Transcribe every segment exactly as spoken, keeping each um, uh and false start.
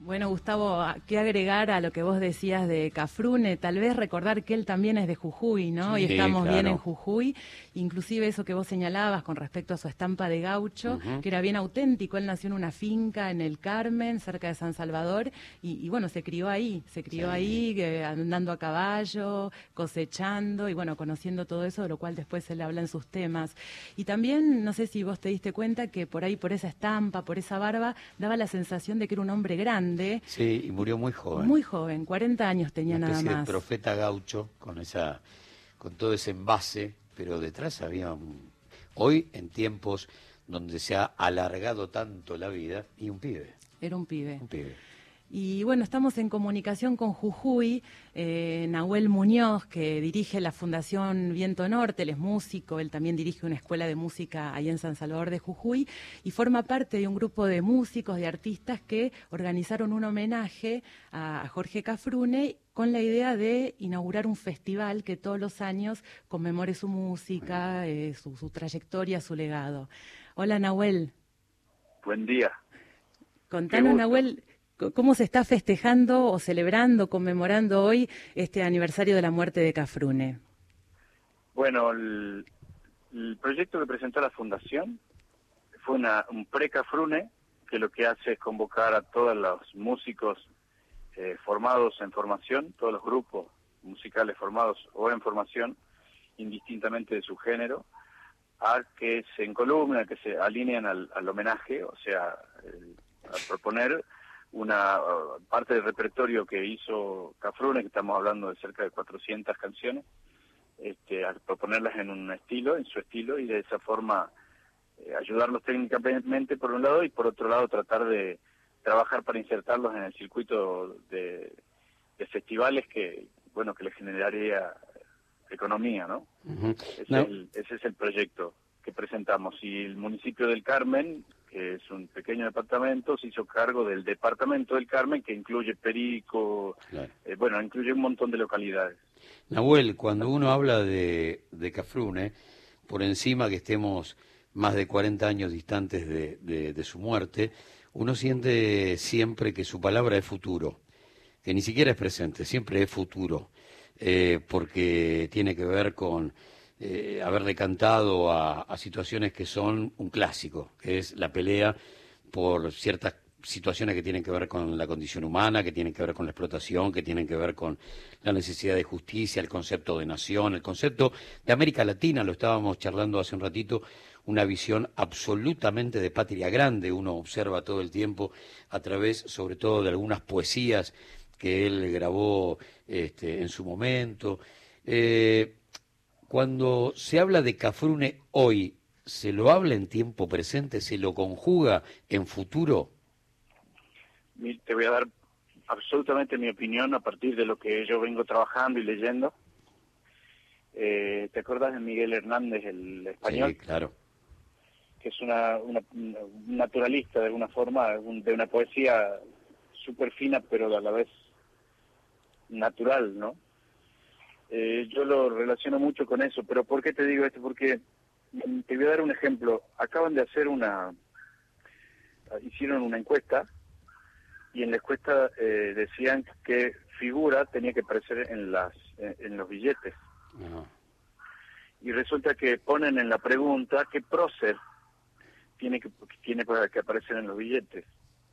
Bueno, Gustavo, ¿qué agregar a lo que vos decías de Cafrune? Tal vez recordar que él también es de Jujuy, ¿no? Sí, Y estamos claro. bien en Jujuy. Inclusive eso que vos señalabas con respecto a su estampa de gaucho, Uh-huh. que era bien auténtico. Él nació en una finca en el Carmen, cerca de San Salvador, y, y bueno, se crió ahí. Se crió Sí. ahí, eh, andando a caballo, cosechando, y bueno, conociendo todo eso, de lo cual después él habla en sus temas. Y también, no sé si vos te diste cuenta que por ahí, por esa estampa, por esa barba, daba la sensación de que era un hombre grande. Sí, y murió muy joven. Muy joven, cuarenta años tenía Una nada especie más. de profeta gaucho con esa, con todo ese envase, pero detrás había un... Hoy, en tiempos donde se ha alargado tanto la vida, y un pibe. Era un pibe. Un pibe. Y bueno, estamos en comunicación con Jujuy, eh, Nahuel Muñoz, que dirige la Fundación Viento Norte, él es músico, él también dirige una escuela de música ahí en San Salvador de Jujuy, y forma parte de un grupo de músicos, de artistas que organizaron un homenaje a, a Jorge Cafrune con la idea de inaugurar un festival que todos los años conmemore su música, eh, su, su trayectoria, su legado. Hola, Nahuel. Buen día. Contanos, Nahuel, ¿cómo se está festejando o celebrando, conmemorando hoy este aniversario de la muerte de Cafrune? Bueno, el, el proyecto que presentó la Fundación fue una, un pre-Cafrune, que lo que hace es convocar a todos los músicos eh, formados en formación, todos los grupos musicales formados o en formación, indistintamente de su género, a que se encolumnen, que se alineen al, al homenaje, o sea, el, a proponer una uh, parte del repertorio que hizo Cafrune, que estamos hablando de cerca de cuatrocientas canciones, este, a proponerlas en un estilo, en su estilo, y de esa forma eh, ayudarlos técnicamente por un lado, y por otro lado tratar de trabajar para insertarlos en el circuito de, de festivales que, bueno, que les generaría economía, ¿no? Uh-huh. Ese, No. es el, ese es el proyecto que presentamos. Y el municipio del Carmen, que es un pequeño departamento, se hizo cargo del departamento del Carmen, que incluye Perico, Claro. eh, bueno, incluye un montón de localidades. Nahuel, cuando uno habla de, de Cafrune, por encima que estemos más de cuarenta años distantes de, de, de su muerte, uno siente siempre que su palabra es futuro, que ni siquiera es presente, siempre es futuro, eh, porque tiene que ver con eh, haber decantado a, a situaciones que son un clásico, que es la pelea por ciertas situaciones que tienen que ver con la condición humana, que tienen que ver con la explotación, que tienen que ver con la necesidad de justicia, el concepto de nación, el concepto de América Latina, lo estábamos charlando hace un ratito, una visión absolutamente de patria grande, uno observa todo el tiempo a través, sobre todo, de algunas poesías que él grabó este, en su momento. Eh, cuando se habla de Cafrune hoy, ¿se lo habla en tiempo presente? ¿Se lo conjuga en futuro? Te voy a dar absolutamente mi opinión a partir de lo que yo vengo trabajando y leyendo. Eh, ¿Te acuerdas de Miguel Hernández, el español? Sí, claro. Que es una, una un naturalista de alguna forma, un, de una poesía súper fina, pero a la vez natural, ¿no? Eh, yo lo relaciono mucho con eso, pero ¿por qué te digo esto? Porque te voy a dar un ejemplo. Acaban de hacer una, hicieron una encuesta, y en la encuesta eh, decían que figura tenía que aparecer en las en los billetes. Uh-huh. Y resulta que ponen en la pregunta qué prócer tiene que tiene que aparecer en los billetes.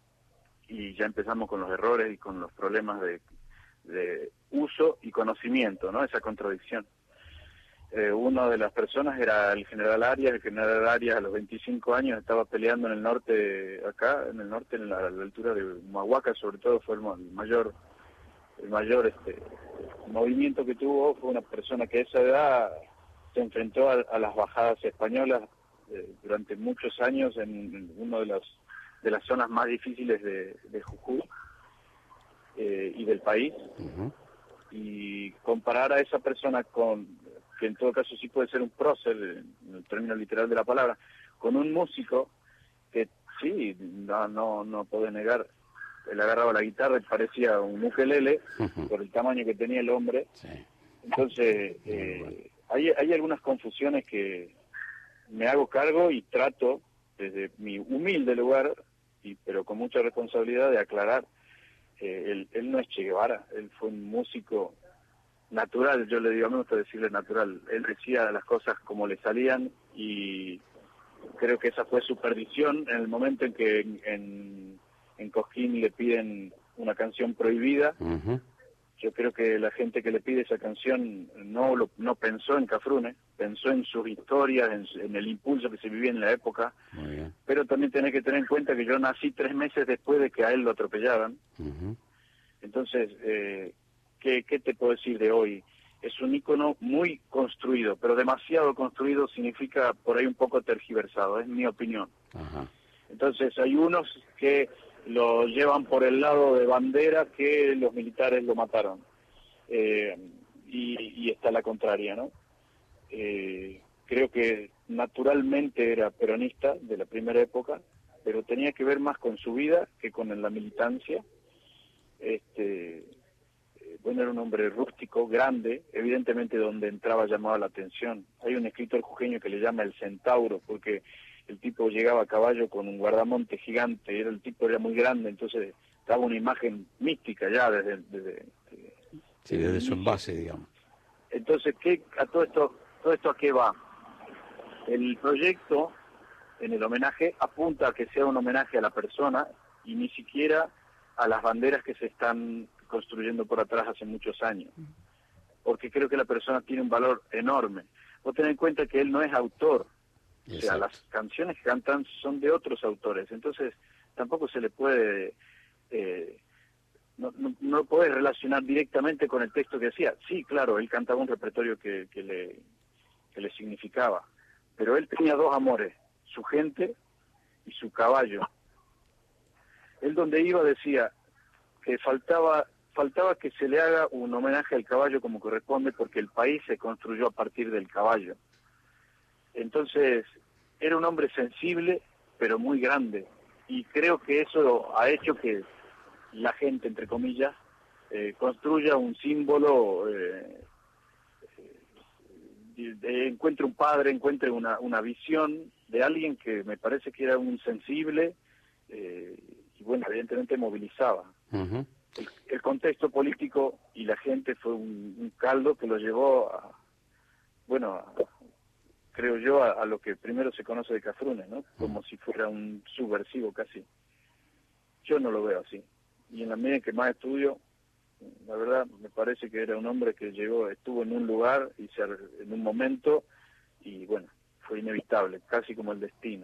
Y ya empezamos con los errores y con los problemas de, de uso y conocimiento, ¿no? Esa contradicción. Eh, una de las personas era el general Arias. El general Arias a los veinticinco años estaba peleando en el norte, acá, en el norte, en la, a la altura de Humahuaca, sobre todo, fue el mayor, el mayor este, movimiento que tuvo. Fue una persona que a esa edad se enfrentó a, a las bajadas españolas eh, durante muchos años en, en uno de los de las zonas más difíciles de, de Jujuy eh, y del país. Uh-huh. Y comparar a esa persona con, que en todo caso sí puede ser un prócer, en el término literal de la palabra, con un músico que sí, no no no puede negar, él agarraba la guitarra y parecía un ukelele, uh-huh, por el tamaño que tenía el hombre. Sí. Entonces, eh, hay, hay algunas confusiones que me hago cargo y trato, desde mi humilde lugar, y pero con mucha responsabilidad, de aclarar eh, él, él no es Che Guevara, él fue un músico natural, yo le digo, a mí me gusta decirle natural, él decía las cosas como le salían y creo que esa fue su perdición en el momento en que en, en, en Cosquín le piden una canción prohibida. Uh-huh. Yo creo que la gente que le pide esa canción no lo, no pensó en Cafrune, pensó en sus historias, en, en el impulso que se vivía en la época, pero también tenés que tener en cuenta que yo nací tres meses después de que a él lo atropellaran. Uh-huh. Entonces, eh, ¿qué, ¿qué te puedo decir de hoy? Es un ícono muy construido, pero demasiado construido significa por ahí un poco tergiversado, es mi opinión. Uh-huh. Entonces, hay unos que lo llevan por el lado de bandera que los militares lo mataron, eh, y, y está la contraria, ¿no? Eh, creo que naturalmente era peronista de la primera época, pero tenía que ver más con su vida que con la militancia. Este, bueno, era un hombre rústico, grande, evidentemente donde entraba llamaba la atención. Hay un escritor jujeño que le llama el centauro, porque el tipo llegaba a caballo con un guardamonte gigante, era el tipo era muy grande, entonces daba una imagen mística ya desde... desde, desde sí, desde su envase, digamos. Entonces, ¿qué, a todo esto, todo esto a qué va? El proyecto, en el homenaje, apunta a que sea un homenaje a la persona y ni siquiera a las banderas que se están construyendo por atrás hace muchos años, porque creo que la persona tiene un valor enorme. Vos tenés en cuenta que él no es autor, o sea, las canciones que cantan son de otros autores, entonces tampoco se le puede, eh, no, no, no lo puedes relacionar directamente con el texto que hacía. Sí, claro, él cantaba un repertorio que, que, le, que le significaba, pero él tenía dos amores, su gente y su caballo. Él donde iba decía que faltaba faltaba que se le haga un homenaje al caballo como corresponde, porque el país se construyó a partir del caballo. Entonces, era un hombre sensible, pero muy grande, y creo que eso ha hecho que la gente, entre comillas, eh, construya un símbolo, eh, de, de, encuentre un padre, encuentre una, una visión de alguien que me parece que era un sensible, eh, y bueno, evidentemente movilizaba. Uh-huh. El, el contexto político y la gente fue un, un caldo que lo llevó a, bueno, a, creo yo, a, a lo que primero se conoce de Cafrune, ¿no? Como si fuera un subversivo casi. Yo no lo veo así. Y en la medida en que más estudio, la verdad, me parece que era un hombre que llegó, estuvo en un lugar y se, en un momento, y bueno, fue inevitable, casi como el destino.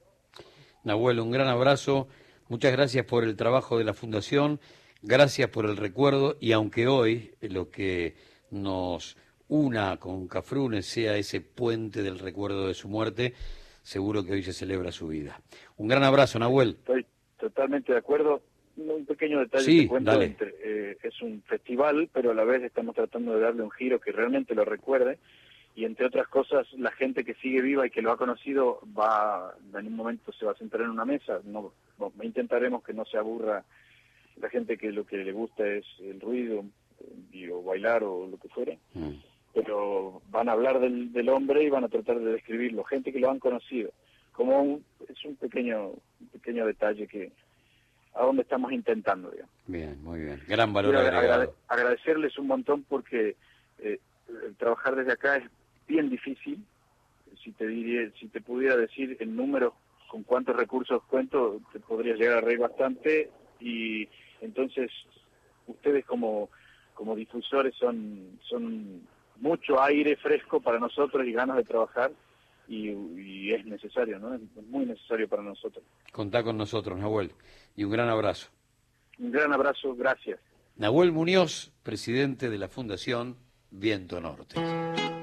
Nahuel, un gran abrazo. Muchas gracias por el trabajo de la Fundación. Gracias por el recuerdo, y aunque hoy lo que nos una con Cafrune sea ese puente del recuerdo de su muerte, seguro que hoy se celebra su vida. Un gran abrazo, Nahuel. Estoy totalmente de acuerdo. Un pequeño detalle sí, te cuento. Dale. Entre, eh, es un festival, pero a la vez estamos tratando de darle un giro que realmente lo recuerde, y entre otras cosas, la gente que sigue viva y que lo ha conocido va, en un momento se va a sentar en una mesa. No, no intentaremos que no se aburra la gente que lo que le gusta es el ruido, y, o bailar o lo que fuere, mm. pero van a hablar del, del hombre y van a tratar de describirlo, gente que lo han conocido, como un, es un pequeño un pequeño detalle que a donde estamos intentando, digamos. Bien, muy bien, gran valor Quiero agregado. Agrade, agradecerles un montón porque eh, trabajar desde acá es bien difícil. Si te diría, si te pudiera decir en números con cuántos recursos cuento, te podría llegar a reír bastante. Y entonces ustedes como como difusores son son mucho aire fresco para nosotros y ganas de trabajar, y, y es necesario, ¿no? Es muy necesario para nosotros. Contá con nosotros, Nahuel, y un gran abrazo. Un gran abrazo, gracias. Nahuel Muñoz, presidente de la Fundación Viento Norte.